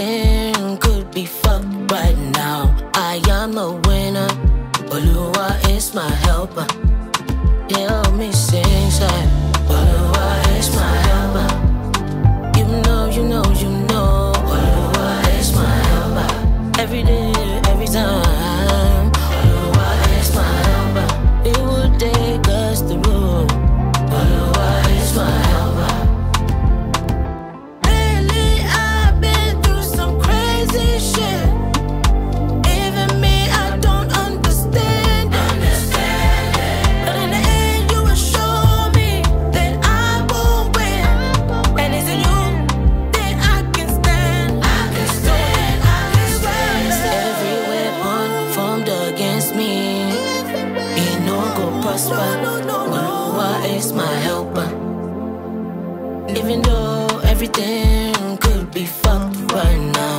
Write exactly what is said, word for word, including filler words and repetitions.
everything could be fucked right now. I am the winner. Oluwa is my helper. Yeah, help me sing, say Oluwa is my helper. You know, you know, you know Oluwa is my helper. Every day, every time Oluwa is my helper. It would take us to rule. Oluwa is my helper. Lately I've been through some crazy shit. Even me, I don't understand it. Understand it. But in the end, you will show me that I will win. And it's in you that I can stand. I can stand, I can stand. Every weapon formed against me, it no go prosper. Oluwa is my helper. Even though everything could be fucked right now,